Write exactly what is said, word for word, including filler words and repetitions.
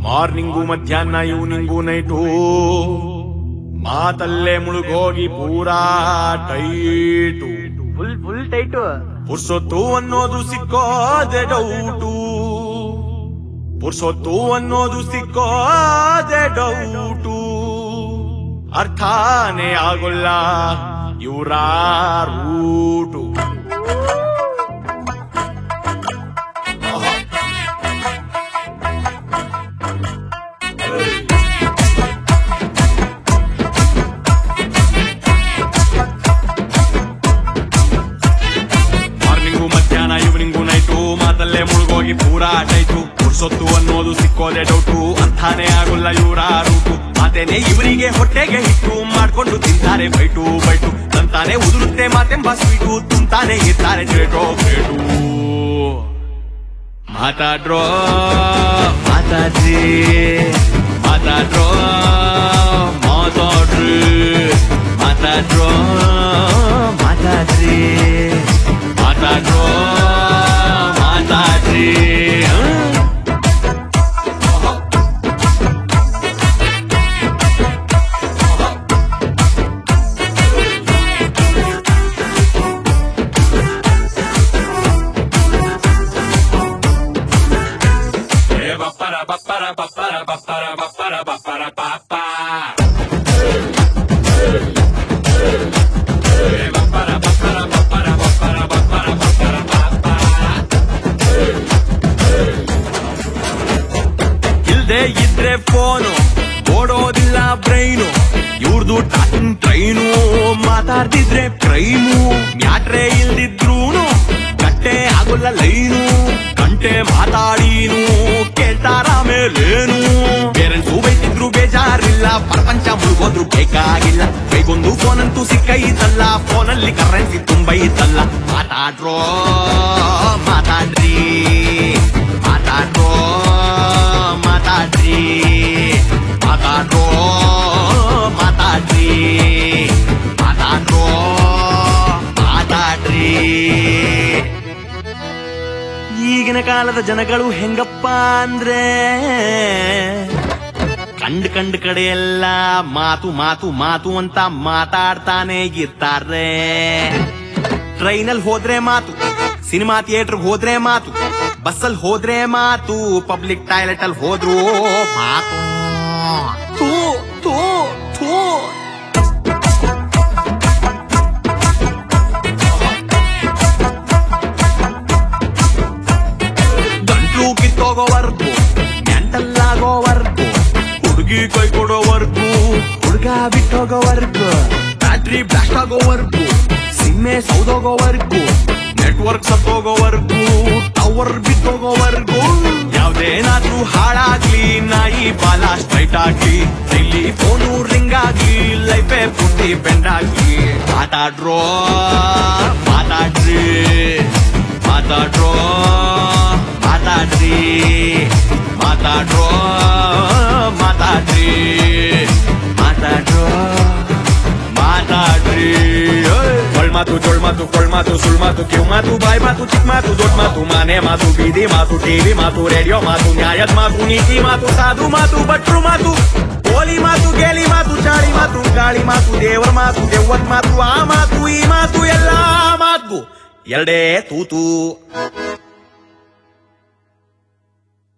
Morning ಮಧ್ಯಾಹ್ನ evening night ಮಾತಲ್ಲೇ ಮುಳುಗೋಗಿ ಪೂರಾ ಟೈಟು ಫುಲ್ ಫುಲ್ ಟೈಟು. ಪುರ್ಸೊತ್ತು ಅನ್ನೋದು ಸಿಕ್ಕೋದೆ ಡೌಟು, ಪುರ್ಸೊತ್ತು ಅನ್ನೋದು ಸಿಕ್ಕೋದೆ ಡೌಟು. ಅರ್ಥಾನೇ ಆಗೋಲ್ಲ ಇವರ ರೂಟು. ಮಾರ್ನಿಂಗು ಮಧ್ಯಾಹ್ನ ಈವ್ನಿಂಗು ನೈಟು ಮಾತಲ್ಲೇ ಮುಳುಗೋಗಿ ಪೂರಾ ಟೈಟು. ಪುರ್ಸೊತ್ತು ಅನ್ನೋದು ಸಿಕ್ಕೋದೆ ಡೌಟು, ಅರ್ಥಾನೇ ಆಗೋಲ್ಲ ಇವರ ರೂಟು. ಮಾತೇನೆ ಇವರಿಗೆ ಹೊಟ್ಟೆಗೆ ಹಿಟ್ಟು ಮಾಡ್ಕೊಂಡು ತಿಂತಾರೆ ಬೈಟು ಬೈಟು. ತಂತಾನೆ ಉದುರುತ್ತೆ ಮಾತೆಂಬ ಸ್ವೀಟು, ತುಂತಾನೆ ಇರ್ತಾರೆ ಗ್ರೇಟೋ ಗ್ರೇಟು. ಮಾತಾಡ್ರೋ ಮಾತಾಡ್ರಿ ಮಾತಾಡ್ರೋ ಮಾತಾಡ್ರಿ ಮಾತಾಡ್ರೋ ಮಾತಾಡ್ರಿ ಮಾತಾಡ್ರೋ ಮಾತಾಡ್ರಿ. ಇಲ್ದೇ ಇದ್ರೆ ಫೋನು ಓಡೋದಿಲ್ಲ ಬ್ರೈನು, ಇವ್ರದು ಟಾಕಿಂಗ್ ಟ್ರೈನು. ಮಾತಾಡ್ತಿದ್ರೆ ಕ್ರೈಮು, ಮ್ಯಾಟ್ರೆ ಇಲ್ದಿದ್ರೂನು ಕಟ್ಟೆ ಆಗೋಲ್ಲ ಲೈನು. ಗಂಟೆ ಮಾತಾಡೀನು ಕೇಳ್ತಾರ ಮೇಲೇನು. ಪೇರೆಂಟ್ಸು ಬೈತಿದ್ರು ಬೇಜಾರಿಲ್ಲ, ಪ್ರಪಂಚ ಮುಳುಗೋದ್ರು ಬೇಕಾಗಿಲ್ಲ. ಕೈಗೊಂದು ಫೋನ್ ಅಂತೂ ಸಿಕ್ಕೈತಲ್ಲ, ಫೋನಲ್ಲಿ ಕರೆನ್ಸಿ ತುಂಬೈತಲ್ಲ. ಮಾತಾಡ್ರೋ ಮಾತಾಡ್ರಿ ಮಾತಾಡ್ರೋ ಮಾತಾಡ್ರಿ ಮಾತಾಡ್ರೋ ಮಾತಾಡ್ರಿ ಮಾತಾಡ್ರೋ ಮಾತಾಡ್ರಿ. ಈಗಿನ ಕಾಲದ ಜನಗಳು ಹೆಂಗಪ್ಪ ಅಂದ್ರೆ ಕಂಡ್ ಕಂಡ್ ಕಡೆ ಎಲ್ಲ ಮಾತು ಮಾತು ಮಾತು ಅಂತ ಮಾತಾಡ್ತಾನೆ ಇರ್ತಾರೆ. ಟ್ರೈನಲ್ಲಿ ಹೋದ್ರೆ ಮಾತು, ಸಿನಿಮಾ ಥಿಯೇಟರ್ ಹೋದ್ರೆ ಮಾತು, ಬಸ್ಸಲ್ಲಿ ಹೋದ್ರೆ ಮಾತು, ಪಬ್ಲಿಕ್ ಟಾಯ್ಲೆಟ್ ಅಲ್ಲಿ ಹೋದ್ರು ಮಾತು. ಥೂ ಥೂ ಥೂ. ಗಂಟ್ಲು ಕಿತ್ತೋಗೋವರ್ಗು, ಮೆಂಟಲ್ಲಾಗೋವರ್ಗು, ಹುಡುಗಿ ಕೈ ಕೊಡೋವರ್ಗು, ಹುಡುಗ ಬಿಟ್ಟೋಗೋವರ್ಗು, ಬ್ಯಾಟ್ರಿ ಬ್ಲಾಸ್ಟ್ ಆಗೋವರ್ಗು, ಸಿಮ್ಮೆ ಸೌದೋಗೋವರ್ಗು, ನೆಟ್ವರ್ಕ್ ಸತ್ತೋಗೋವರ್ಗು, ಟವರ್ ಬಿದ್ದೋಗೋವರ್ಗು. ಯಾವ್ದೇನಾದ್ರೂ ಹಾಳಾಗ್ಲಿ, ನಾಯಿ ಬಾಲ ಸ್ಟ್ರೈಟ್ ಆಗ್ಲಿ, ಇಲ್ಲಿ ಫೋನು ರಿಂಗ್ ಆಗ್ಲಿ, ಲೈಫೇ ಪುಟ್ಟಿ ಬೆಂಡ್ ಆಗ್ಲಿ. ಮಾತಾಡ್ರೋ ಮಾತಾಡ್ರಿ ಮಾತಾಡ್ರೋ ಮಾತಾಡ್ರಿ ಮಾತಾಡ್ರೋ ಮಾತಾಡ್ರಿ ಮಾತಾಡ್ರೋ ಮಾತಾಡ್ರಿ. ಮಾತು ಜೋಳ್ ಮಾತು ಕೊಳ್ ಮಾತು ಸುಳ್ ಮಾತು ಕಿವ್ ಮಾತು ಬಾಯ್ ಮಾತು ಚಿಕ್ಕ ಮಾತು ದೊಡ್ಡ ಮಾತು ಮನೆ ಮಾತು ಬೀದಿ ಮಾತು ಟಿವಿ ಮಾತು ರೇಡಿಯೋ ಮಾತು ನ್ಯಾಯದ ಮಾತು ನೀತಿ ಮಾತು ಸಾಧು ಮಾತು ಭಟ್ರು ಮಾತು ಕೋಲಿ ಮಾತು ಗೇಲಿ ಮಾತು ಚಾಳಿ ಮಾತು ಗಾಳಿ ಮಾತು ದೇವರ ಮಾತು ದೆವ್ವನ್ ಮಾತು ಆ ಮಾತು ಈ ಮಾತು ಎಲ್ಲಾ ಮಾತು ಎರಡೇ ತೂತು.